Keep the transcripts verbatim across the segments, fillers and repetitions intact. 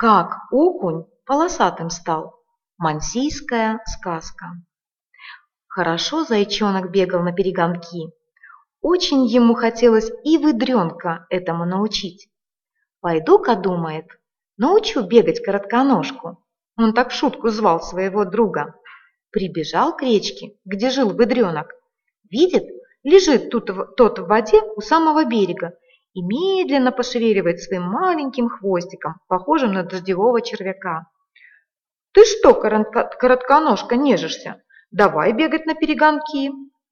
Как окунь полосатым стал. Мансийская сказка. Хорошо зайчонок бегал на перегонки. Очень ему хотелось и выдренка этому научить. Пойду-ка, думает, научу бегать коротконожку. Он так в шутку звал своего друга. Прибежал к речке, где жил выдренок. Видит, лежит тут, тот в воде у самого берега и медленно пошевеливает своим маленьким хвостиком, похожим на дождевого червяка. «Ты что, коротконожка, нежишься? Давай бегать на перегонки!»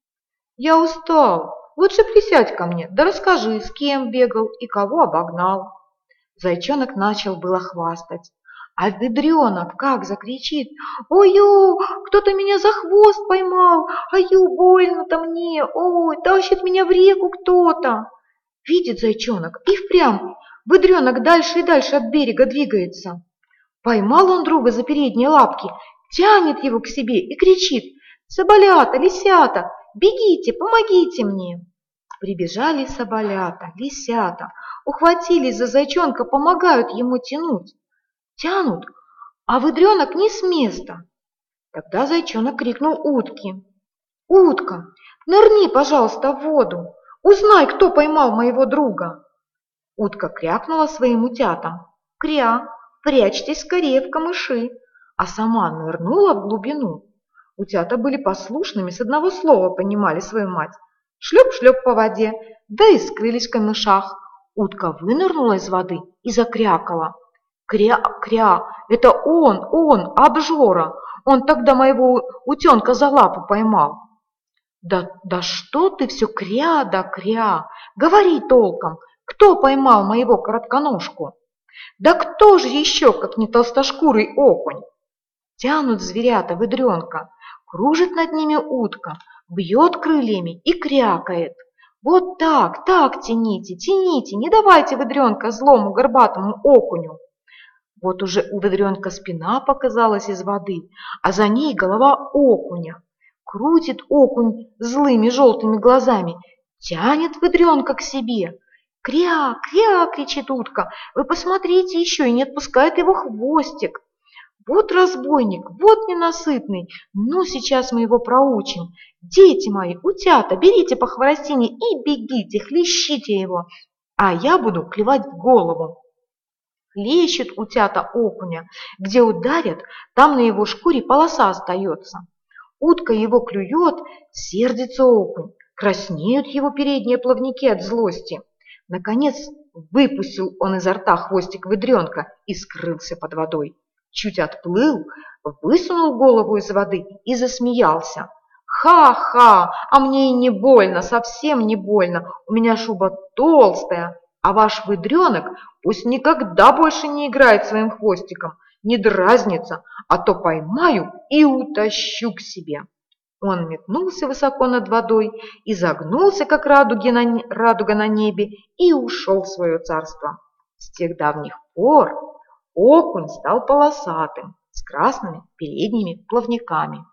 «Я устал. Лучше присядь ко мне, да расскажи, с кем бегал и кого обогнал». Зайчонок начал было хвастать. А ведренок как закричит: «Ой-ю, кто-то меня за хвост поймал! Ай-ю, больно-то мне! Ой, тащит меня в реку кто-то!» Видит зайчонок, и впрямь ведренок дальше и дальше от берега двигается. Поймал он друга за передние лапки, тянет его к себе и кричит: «Соболята, лисята, бегите, помогите мне!» Прибежали соболята, лисята, ухватились за зайчонка, помогают ему тянуть. Тянут, а ведренок не с места. Тогда зайчонок крикнул утке: «Утка, нырни, пожалуйста, в воду, узнай, кто поймал моего друга». Утка крякнула своим утятам: «Кря, прячьтесь скорее в камыши», а сама нырнула в глубину. Утята были послушными, с одного слова понимали свою мать. Шлеп-шлеп по воде, да и скрылись в камышах. Утка вынырнула из воды и закрякала: «Кря-кря, это он, он, обжора, он тогда моего утенка за лапу поймал». «Да, да что ты все кря да кря, говори толком, кто поймал моего коротконожку?» «Да кто же еще, как не толстошкурый окунь?» Тянут зверята ведренка, кружит над ними утка, бьет крыльями и крякает: «Вот так, так тяните, тяните, не давайте ведренка злому горбатому окуню». Вот уже у ведренка спина показалась из воды, а за ней голова окуня. Крутит окунь злыми желтыми глазами, тянет ведренка к себе. «Кря, кря!» — кричит утка. «Вы посмотрите еще!» И не отпускает его хвостик. «Вот разбойник, вот ненасытный! Ну, сейчас мы его проучим! Дети мои, утята, берите по хворостине и бегите, хлещите его, а я буду клевать в голову». Хлещет утята окуня, где ударят, там на его шкуре полоса остается. Утка его клюет, сердится окунь, краснеют его передние плавники от злости. Наконец выпустил он изо рта хвостик ведренка и скрылся под водой. Чуть отплыл, высунул голову из воды и засмеялся. «Ха-ха, а мне и не больно, совсем не больно, у меня шуба толстая, а ваш ведренок пусть никогда больше не играет своим хвостиком, не дразнится, а то поймаю и утащу к себе». Он метнулся высоко над водой, изогнулся, как радуги на, радуга на небе, и ушел в свое царство. С тех давних пор окунь стал полосатым, с красными передними плавниками.